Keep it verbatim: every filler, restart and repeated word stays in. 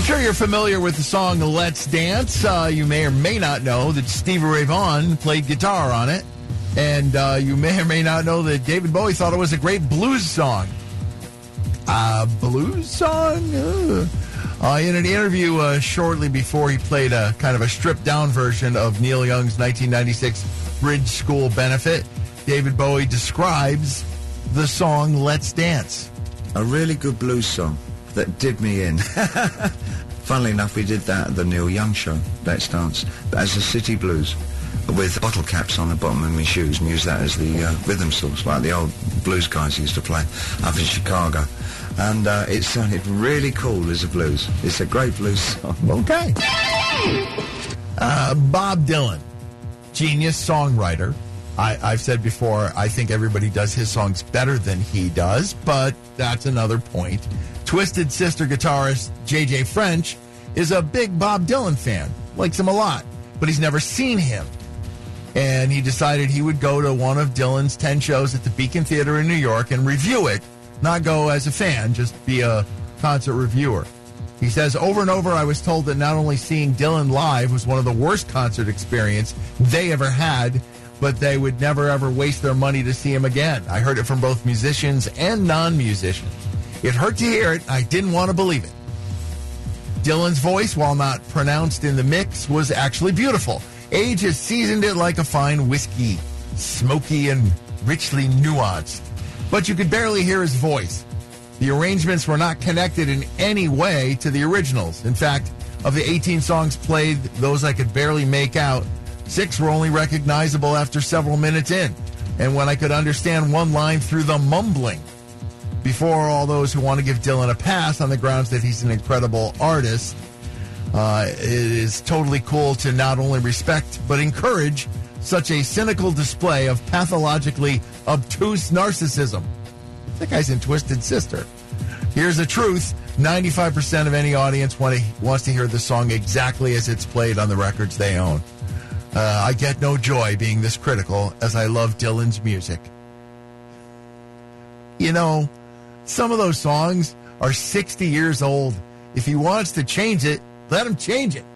sure you're familiar with the song Let's Dance. Uh, you may or may not know that Stevie Ray Vaughan played guitar on it. And uh, you may or may not know that David Bowie thought it was a great blues song. Uh, blues song? Uh, uh, in an interview uh, shortly before he played a kind of a stripped-down version of Neil Young's nineteen ninety-six Bridge School Benefit, David Bowie describes the song Let's Dance. A really good blues song that did me in. Funnily enough, we did that at the Neil Young show, Let's Dance, but as a city blues, with bottle caps on the bottom of my shoes, and use that as the uh, rhythm source, like the old blues guys used to play up in Chicago. And uh, it sounded really cool as a blues. It's a great blues song. Okay. Uh, Bob Dylan, genius songwriter. I, I've said before, I think everybody does his songs better than he does, but that's another point. Twisted Sister guitarist J J French is a big Bob Dylan fan, likes him a lot, but he's never seen him. And he decided he would go to one of Dylan's ten shows at the Beacon Theater in New York and review it, not go as a fan, just be a concert reviewer. He says, over and over, I was told that not only seeing Dylan live was one of the worst concert experience they ever had, but they would never, ever waste their money to see him again. I heard it from both musicians and non-musicians. It hurt to hear it. I didn't want to believe it. Dylan's voice, while not pronounced in the mix, was actually beautiful. Age has seasoned it like a fine whiskey, smoky and richly nuanced. But you could barely hear his voice. The arrangements were not connected in any way to the originals. In fact, of the eighteen songs played, those I could barely make out, six were only recognizable after several minutes in, and when I could understand one line through the mumbling. Before all those who want to give Dylan a pass on the grounds that he's an incredible artist, uh, it is totally cool to not only respect but encourage such a cynical display of pathologically obtuse narcissism. That guy's in Twisted Sister. Here's the truth. ninety-five percent of any audience want to, wants to hear the song exactly as it's played on the records they own. Uh, I get no joy being this critical as I love Dylan's music. You know, some of those songs are sixty years old. If he wants to change it, let him change it.